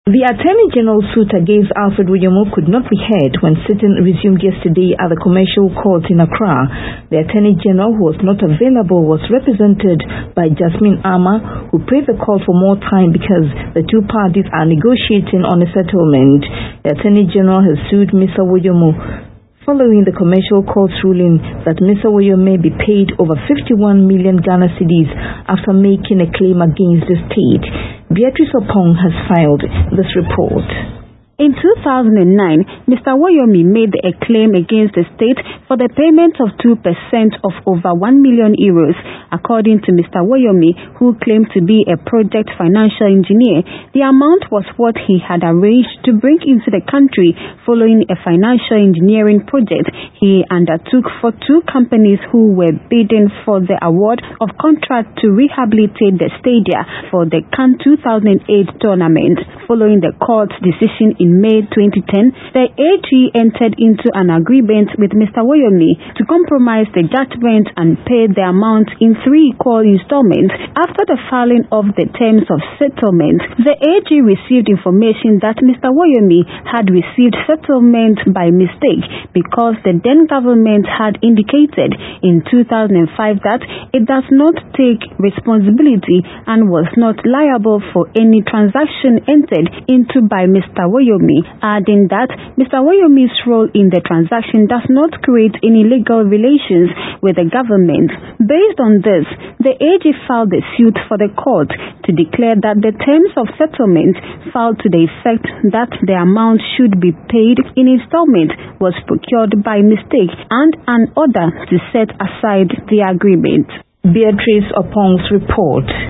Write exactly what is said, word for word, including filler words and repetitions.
The Attorney General's suit against Alfred Woyomo could not be heard when sitting resumed yesterday at the Commercial Court in Accra. The Attorney General, who was not available, was represented by Jasmine Arma, who prayed the call for more time because the two parties are negotiating on a settlement. The Attorney General has sued Mister Woyomo following the Commercial Court's ruling that Mister Woyomo may be paid over fifty-one million Ghana cedis after making a claim against the state. Beatrice Opong has filed this report. In two thousand nine, Mister Woyomo made a claim against the state for the payment of two percent of over one million euros. According to Mister Woyomo, who claimed to be a project financial engineer, the amount was what he had arranged to bring into the country following a financial engineering project he undertook for two companies who were bidding for the award of contract to rehabilitate the stadia for the CAN two thousand eight tournament. Following the court's decision in May twenty ten, the A G entered into an agreement with Mister Woyomo to compromise the judgment and pay the amount in three equal installments. After the filing of the terms of settlement, the A G received information that Mister Woyomo had received settlement by mistake because the then government had indicated in two thousand five that it does not take responsibility and was not liable for any transaction entered into by Mister Woyomo, adding that Mister Woyomo's role in the transaction does not create any legal relations with the government. Based on this, the A G filed a suit for the court to declare that the terms of settlement filed to the effect that the amount should be paid in installment was procured by mistake and an order to set aside the agreement. Beatrice Opong's report.